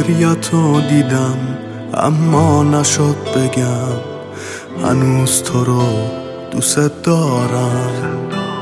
گریه‌تو دیدم اما نشد بگم هنوز تو رو دوست دارم.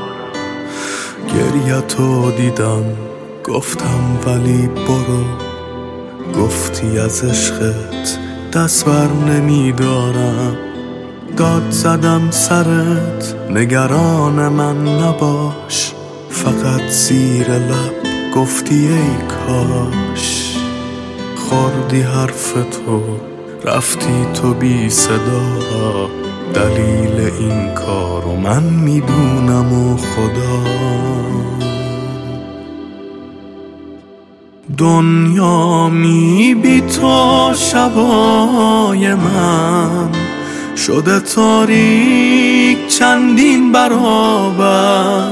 گریه‌تو دیدم گفتم ولی برو، گفتی از عشقت دست بر نمیدارم. داد زدم سرت نگران من نباش، فقط زیر لب گفتی ای کاش. خوردی حرف تو رفتی تو بی صدا، دلیل این کارو من میدونم و خدا. دنیا بی تو شبای من شده تاریک چندین برابر.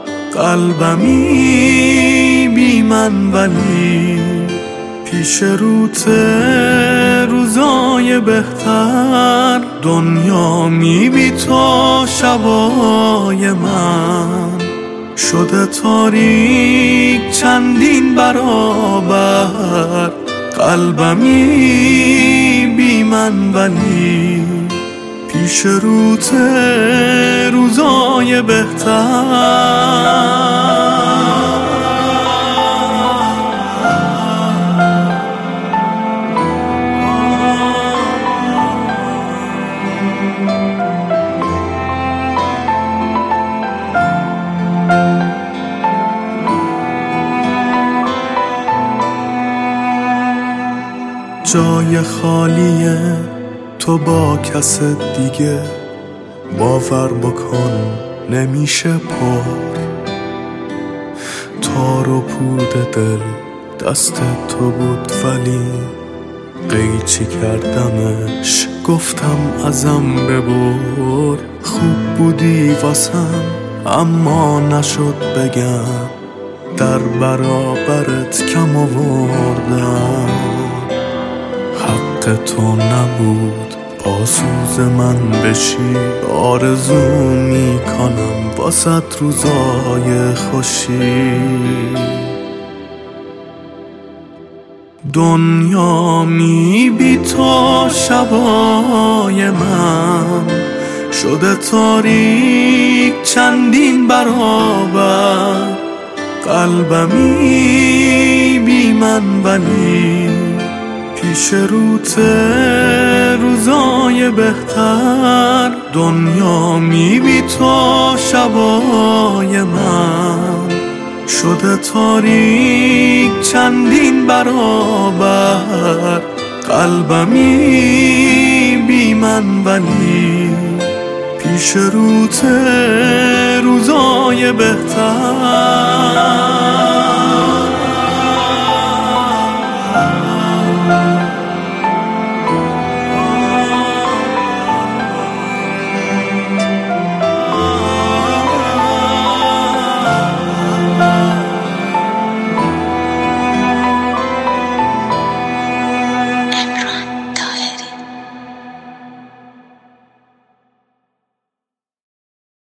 قلبمی بی من ولی پیش روت روزای بهتر. دنیا بی تو شبای من شده تاریک چندین برابر. قلبمی بی من ولی پیش روت روزای بهتر. جای خالیه تو با کس دیگه، باور بکن نمیشه پر. تار و پود دل دست تو بود ولی قیچی کردمش، گفتم ازم ببر. خوب بودی واسم اما نشد بگم در برابرت کم آوردم. حق تو نبود پاسوز من بشی، آرزو میکنم واسه روزای خوشی. دنیا بی تو شبای من شده تاریک چندین برابر. قلبمی بی من ولی پیش روت روزای بهتر. دنیا بی تو شبای من شده تاریک چندین برابر. قلبمی بی من ولی پیش روت روزای بهتر.